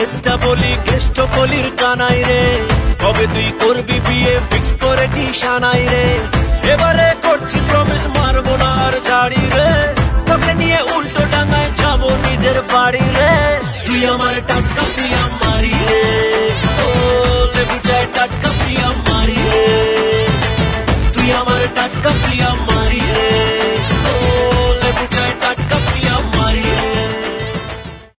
কেসটা বলি কেষ্ট কলির কানাই রে, কবে তুই করবি বিয়ে ফিক্স করেছি সানাই রে। এবারে করছি প্রমিস মারবো না আর ঝাড়ি রে, তোকে নিয়ে উল্টো ডাঙায় যাবো নিজের বাড়ি রে। তুই আমার টাটকা তুই আমারি রে।